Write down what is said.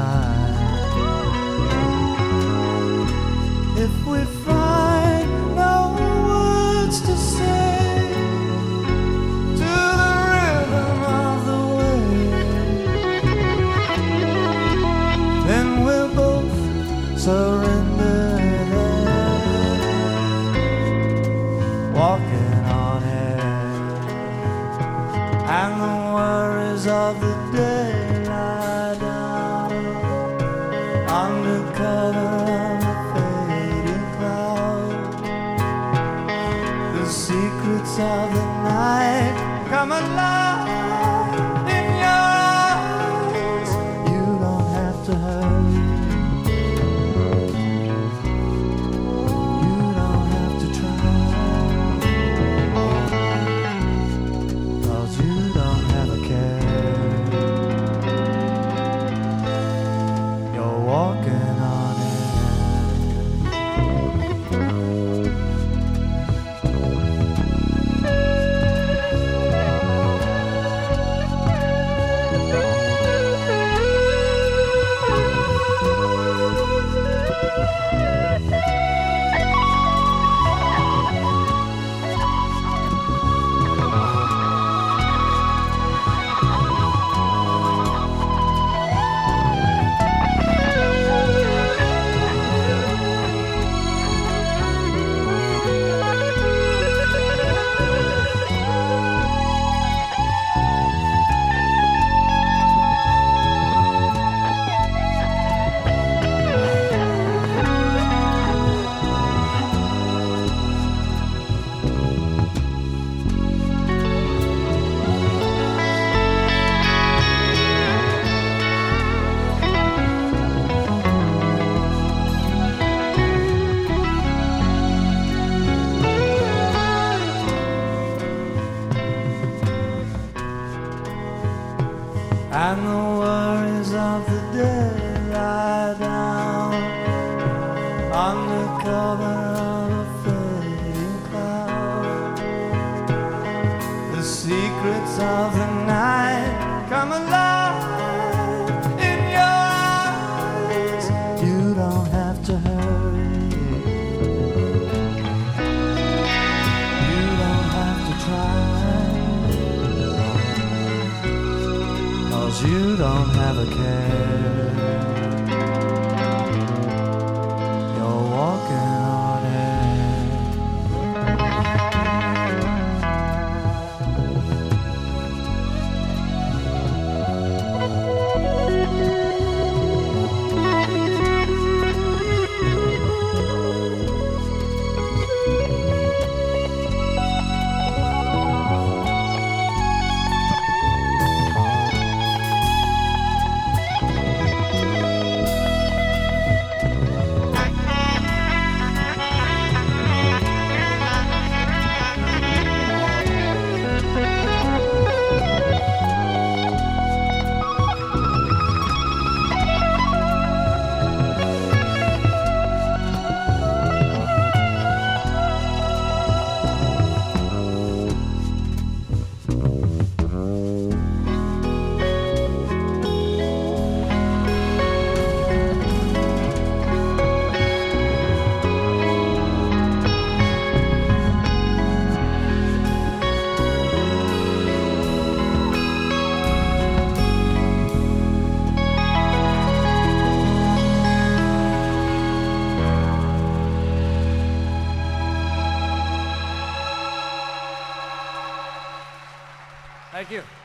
If we find no words to say to the rhythm of the wave, then we'll both surrender there, walking on air, and the worries of the day lie down under cover of a fading cloud. The secrets of the night come alive in your eyes. You don't have to hurry, you don't have to try, 'cause you don't have a care. You're walking on air. And the worries of the day lie down under cover of a fading cloud. The secrets of the night come alive in your eyes. You don't have to hurry, you don't have to try, 'cause you don't have a care. You're walking on air. Thank you.